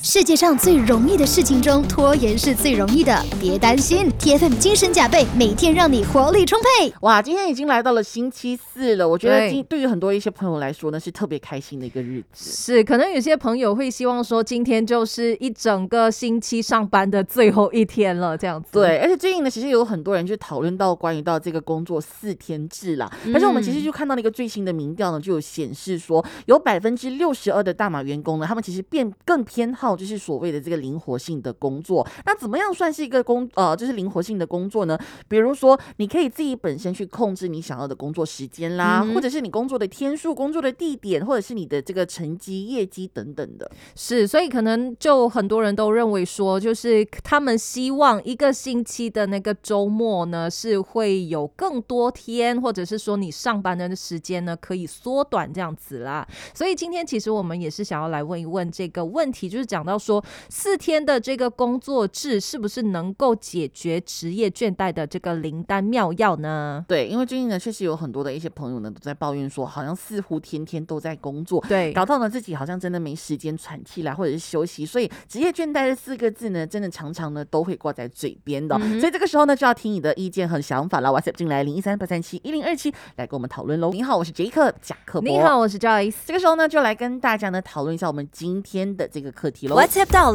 世界上最容易的事情中，拖延是最容易的。别担心 ，TFM 精神加倍，每天让你活力充沛。 哇，今天已经来到了星期四了，我觉得对于很多一些朋友来说呢，是特别开心的一个日子。 是，可能有些朋友会希望说，今天就是一整个星期上班的最后一天了，这样子。 对，而且最近呢，其实有很多人就讨论到关于到这个工作4天制啦。而且我们其实就看到了一个最新的民调呢，就有显示说，有62%的大马员工呢，他们其实更偏好就是所谓的这个灵活性的工作。那怎么样算是一个就是灵活性的工作呢？比如说，你可以自己本身去控制你想要的工作时间啦，或者是你工作的天数、工作的地点，或者是你的这个成绩、业绩等等的。 是，所以可能就很多人都认为说，就是他们希望一个星期的那个周末呢，是会有更多天，或者是说你上班的时间呢可以缩短这样子啦。所以今天其实我们也是想要来问一问这个问题，就是讲到说4天的这个工作制是不是能够解决职业倦怠的这个灵丹妙药呢？ 对，因为最近呢，确实有很多的一些朋友呢都在抱怨说，好像似乎天天都在工作， 对， 搞到呢自己好像真的没时间喘气啦，或者是休息，所以职业倦怠这4个字呢，真的常常呢都会挂在嘴边的。所以这个时候呢，就要听你的意见和想法了。WhatsApp 进来013-837-1027来跟我们讨论喽。你好，我是杰克贾克伯。 你好，我是 Joyce。 这个时候呢，就来跟大家呢讨论一下我们今天的这个课题喽。 WhatsApp 到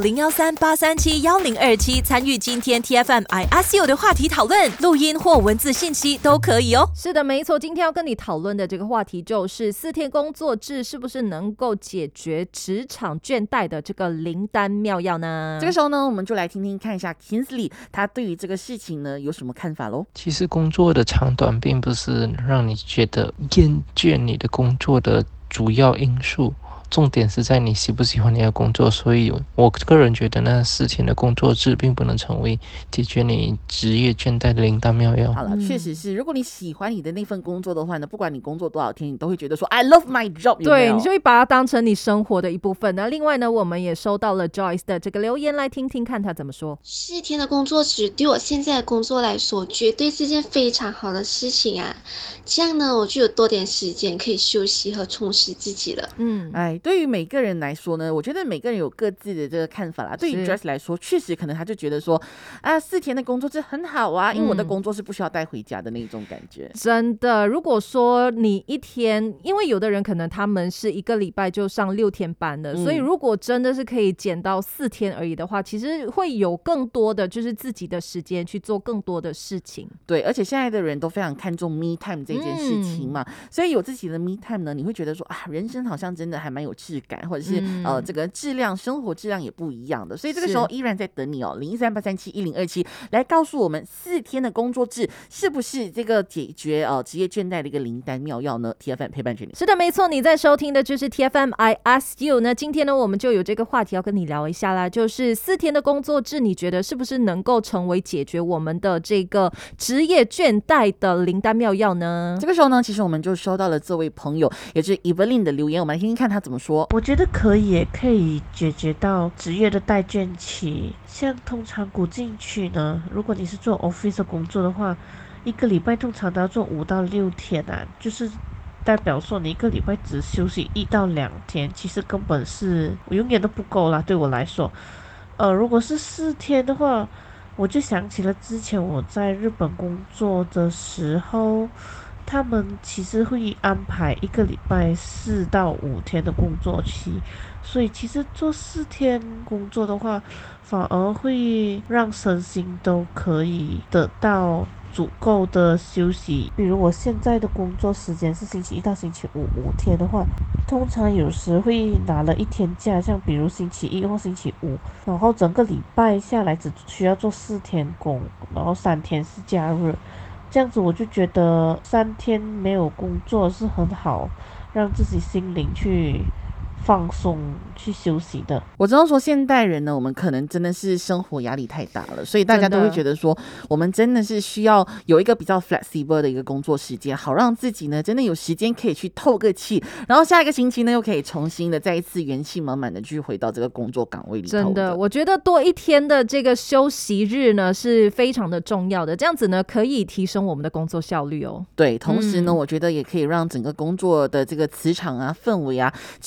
013-837-1027参与今天 TFM I Ask You 的话题讨论，录音或文字信息都可以哦。 是的，没错，今天要跟你讨论的这个话题就是4天工作制是不是能够解决职场倦怠的这个灵丹妙药呢？ 这个时候呢，我们就来听听看一下 Kingsley 他对于这个事情呢有什么看法喽。 其实工作的长短并不是让你觉得厌倦你的工作的主要因素，重点是在你喜不喜欢你的工作。所以我个人觉得那4天的工作制并不能成为解决你职业倦怠的灵丹妙药。 好了，确实是，如果你喜欢你的那份工作的话呢，不管你工作多少天，你都会觉得说 I love my job， 对，你就会把它当成你生活的一部分。那另外呢，我们也收到了 Joyce 的这个留言，来听听看他怎么说。 4天的工作制对我现在的工作来说，绝对是件非常好的事情啊！这样呢，我就有多点时间可以休息和充实自己了。 对于每个人来说呢，我觉得每个人有各自的这个看法啦。对于 Joyce 来说，确实可能他就觉得说4天的工作制很好啊，因为我的工作是不需要带回家的那种感觉。 真的，如果说你一天，因为有的人可能他们是1个礼拜就上6天班的，所以如果真的是可以减到4天而已的话，其实会有更多的就是自己的时间去做更多的事情。 对，而且现在的人都非常看重 me time 这件事情嘛，所以有自己的 me time 呢，你会觉得说人生好像真的还蛮有质感，或者是这个质量，生活质量也不一样的。所以这个时候依然在等你哦，013-837-1027来告诉我们4天的工作制是不是这个解决职业倦怠的一个灵丹妙药呢？ TFM 陪伴着你。 是的，没错，你在收听的就是 TFM I Ask You。 那今天呢，我们就有这个话题要跟你聊一下啦，就是4天的工作制，你觉得是不是能够成为解决我们的这个职业倦怠的灵丹妙药呢？ 这个时候呢，其实我们就收到了这位朋友也就是 Evelyn 的留言，我们来听听看他怎么说。 我觉得可以解决到职业的待倦期。像通常古进去呢，如果你是做 office 的工作的话，1个礼拜通常都要做5到6天啊，就是代表说你1个礼拜只休息1到2天，其实根本是永远都不够啦，对我来说。如果是4天的话，我就想起了之前我在日本工作的时候，他们其实会安排1个礼拜4到5天的工作期，所以其实做4天工作的话，反而会让身心都可以得到足够的休息。比如我现在的工作时间是星期1到星期5，5天的话，通常有时会拿了1天假，像比如星期1或星期5，然后整个礼拜下来只需要做4天工，然后3天是假日。这样子我就觉得3天没有工作是很好，让自己心灵去放松去休息的。 我知道说现代人呢，我们可能真的是生活压力太大了，所以大家都会觉得说我们真的是需要有一个比较 flexible 的一个工作时间，好让自己呢真的有时间可以去透个气，然后下一个星期呢又可以重新的再一次元气满满的去回到这个工作岗位里头。 真的，我觉得多1天的这个休息日呢是非常的重要的，这样子呢可以提升我们的工作效率哦。 对，同时呢我觉得也可以让整个工作的这个磁场啊氛围啊就是变得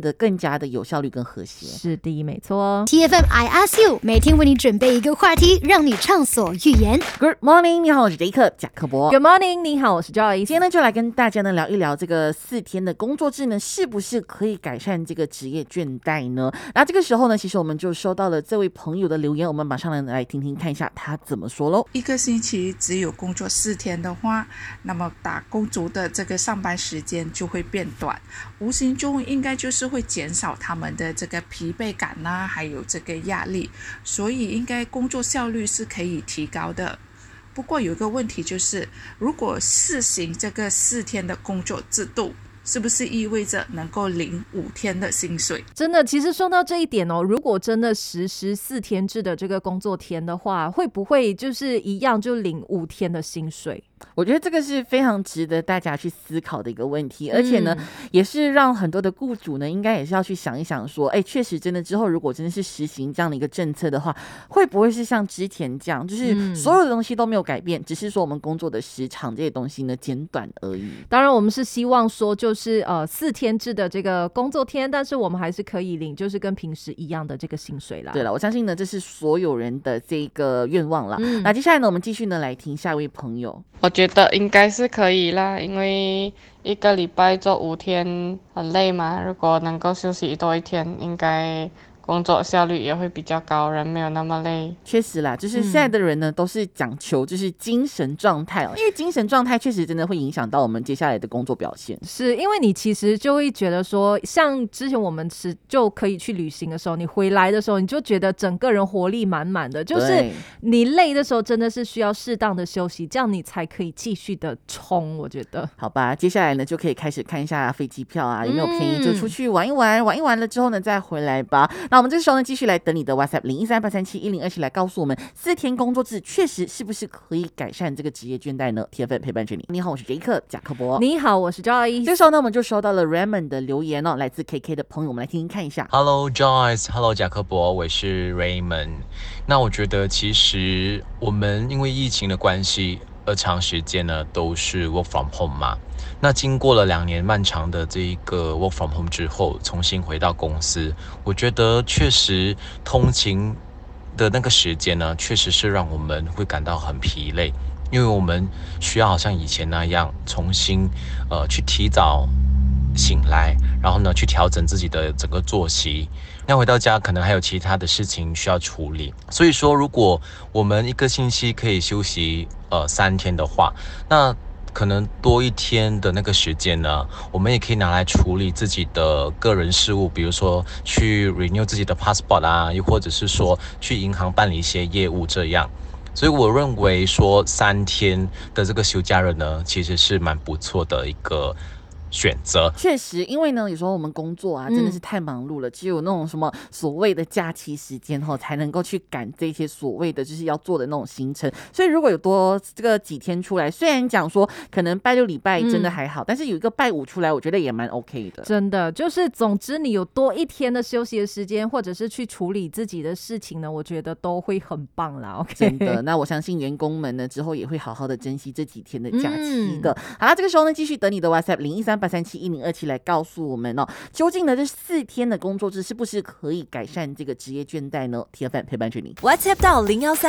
得更加的有效率跟和谐。 是的，没错。 TFM I Ask You 每天为你准备一个话题，让你畅所欲言。 Good morning， 你好，我是杰克贾克伯。 Good morning， 你好，我是 Joyce。 今天呢，就来跟大家呢聊一聊这个4天的工作制呢，是不是可以改善这个职业倦怠呢？那这个时候呢，其实我们就收到了这位朋友的留言，我们马上来听听看一下他怎么说喽。 一个星期只有工作4天的话，那么打工族的这个上班时间就会变短，无形中应该就是会减少他们的这个疲惫感啦，还有这个压力，所以应该工作效率是可以提高的。不过有一个问题就是，如果试行这个4天的工作制度，是不是意味着能够领5天的薪水？ 真的，其实说到这一点哦，如果真的实施4天制的这个工作天的话，会不会就是一样就领5天的薪水？ 我觉得这个是非常值得大家去思考的一个问题，而且呢，也是让很多的雇主呢，应该也是要去想一想说，确实真的之后如果真的是实行这样的一个政策的话，会不会是像之前这样，就是所有的东西都没有改变，只是说我们工作的时长这些东西呢减短而已。 当然，我们是希望说就是4天制的这个工作天，但是我们还是可以领就是跟平时一样的这个薪水啦。 对了，我相信呢，这是所有人的这个愿望啦。那接下来呢，我们继续呢来听下一位朋友。 我觉得应该是可以啦，因为一个礼拜做5天很累嘛，如果能够休息多1天，应该工作效率也会比较高，人没有那么累。 确实啦，就是现在的人呢，都是讲求就是精神状态因为精神状态确实真的会影响到我们接下来的工作表现。 是因为你其实就会觉得说，像之前我们就可以去旅行的时候，你回来的时候，你就觉得整个人活力满满的，就是你累的时候真的是需要适当的休息，这样你才可以继续的冲。我觉得好吧，接下来呢就可以开始看一下飞机票啊，有没有便宜就出去玩一玩，玩一玩了之后呢再回来吧。那我们这个时候呢继续来等你的 WhatsApp 0138371027来告诉我们4天工作制确实是不是可以改善这个职业倦怠呢？ TFM 陪伴着你。你好，我是杰克贾克伯。 你好，我是 Joyce。 这个时候呢我们就收到了 Raymond 的留言来自 KK 的朋友，我们来听听看一下。 Hello Joyce， Hello 贾克伯，我是 Raymond。 那我觉得其实我们因为疫情的关系而长时间呢都是 work from home 嘛，那经过了2年漫长的这一个 work from home 之后，重新回到公司，我觉得确实通勤的那个时间呢，确实是让我们会感到很疲累，因为我们需要好像以前那样重新去提早醒来，然后呢去调整自己的整个作息，那回到家可能还有其他的事情需要处理。所以说如果我们一个星期可以休息3天的话，那可能多1天的那个时间呢，我们也可以拿来处理自己的个人事务，比如说去 renew 自己的 passport 啊，又或者是说去银行办理一些业务这样。所以我认为说3天的这个休假日呢，其实是蛮不错的一个选择。 确实，因为呢有时候我们工作啊真的是太忙碌了，只有那种什么所谓的假期时间才能够去赶这些所谓的就是要做的那种行程。所以如果有多这个几天出来，虽然讲说可能拜6礼拜真的还好，但是有一个拜5出来，我觉得也蛮 OK 的。 真的就是总之你有多1天的休息的时间，或者是去处理自己的事情呢，我觉得都会很棒啦。 OK， 真的，那我相信员工们呢之后也会好好的珍惜这几天的假期的。好啦，这个时候呢继续等你的 WhatsApp 0138371027来告诉我们究竟呢这4天的工作制是不是可以改善这个职业倦怠呢？ TFM 陪伴着你。 WhatsApp 到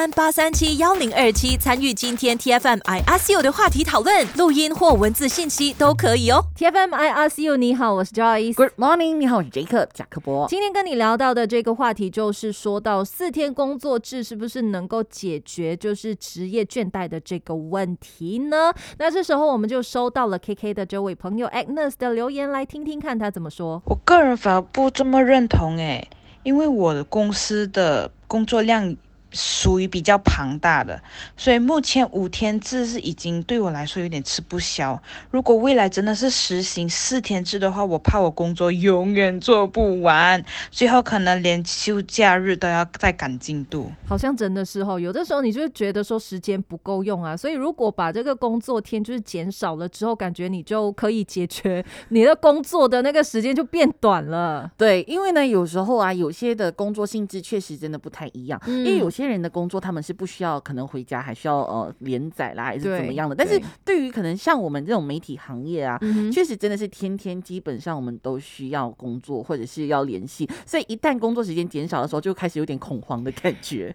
0138371027参与今天 TFM I Ask You 的话题讨论，录音或文字信息都可以哦。 TFM I Ask You， 你好，我是 Joyce。 Good morning， 你好，我是 Jacob 贾克伯。 今天跟你聊到的这个话题就是说到4天工作制是不是能够解决就是职业倦怠的这个问题呢？那这时候我们就收到了 KK 的这位朋友 Agnes 的留言，来听听看他怎么说。 我个人反而不这么认同因为我的公司的工作量属于比较庞大的，所以目前5天制是已经对我来说有点吃不消。如果未来真的是实行4天制的话，我怕我工作永远做不完，最后可能连休假日都要再赶进度。 好像真的是有的时候你就觉得说时间不够用啊，所以如果把这个工作天就是减少了之后，感觉你就可以解决你的工作的那个时间就变短了。 对，因为呢有时候啊有些的工作性质确实真的不太一样，因为有些些人的工作他们是不需要可能回家还需要连载啦还是怎么样的，但是对于可能像我们这种媒体行业啊，确实真的是天天基本上我们都需要工作或者是要联系，所以一旦工作时间减少的时候就开始有点恐慌的感觉。